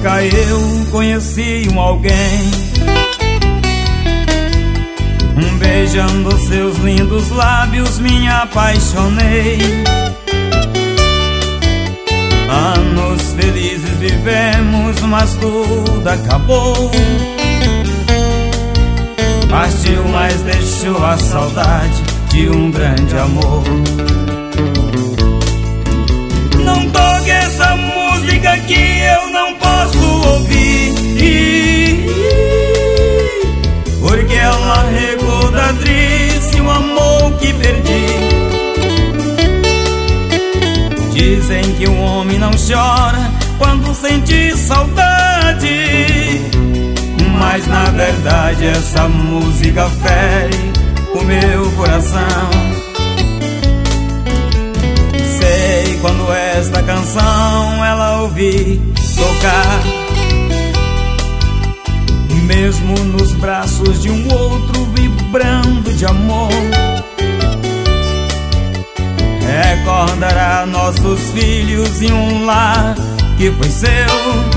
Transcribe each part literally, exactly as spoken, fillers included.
música eu conheci um alguém, um beijando seus lindos lábios me apaixonei. Anos felizes vivemos, mas tudo acabou. Partiu, mas deixou a saudade de um grande amor. Não toque essa música que eu não posso ouvir, porque ela recorda triste um amor que perdi. Dizem que um homem não chora quando sente saudade, mas na verdade essa música fere o meu coração. Sei quando esta canção ela ouvi tocar, mesmo nos braços de um outro vibrando de amor, recordará nossos filhos em um lar que foi seu.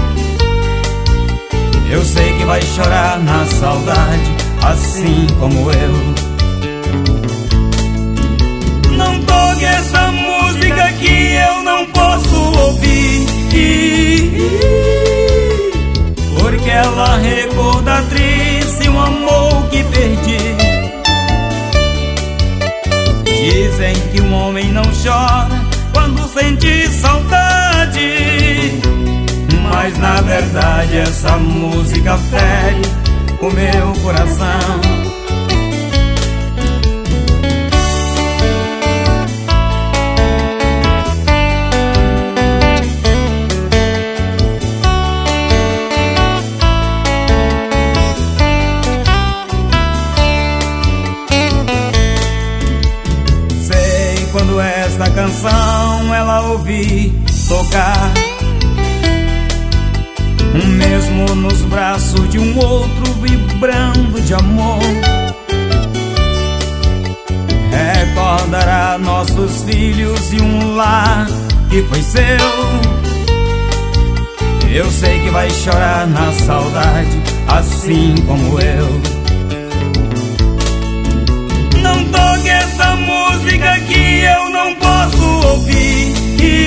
Eu sei que vai chorar na saudade, assim como eu. Não toque essa música que eu não posso ouvir, porque ela recorda triste um amor que perdi. Dizem que um homem não chora quando sente saudade, mas na verdade essa música fere o meu coração. Sei quando esta canção ela ouvi tocar, mesmo nos braços de um outro vibrando de amor, recordará nossos filhos e um lar que foi seu. Eu sei que vai chorar na saudade, assim como eu. Não toque essa música que eu não posso ouvir,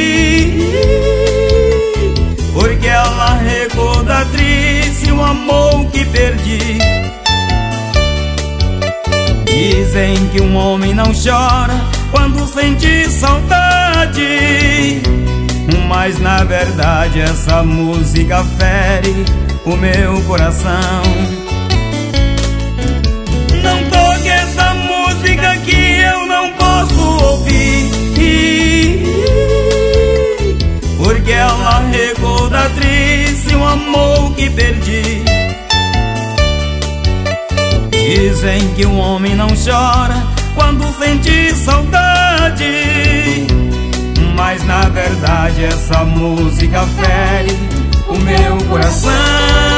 porque ela recorda triste um amor que perdi. Dizem que um homem não chora quando sente saudade, mas na verdade essa música fere o meu coração. Não toque essa música que eu não posso ouvir, porque ela recorda triste um amor que perdi. Dizem que um homem não chora quando sente saudade, mas na verdade essa música fere o meu coração.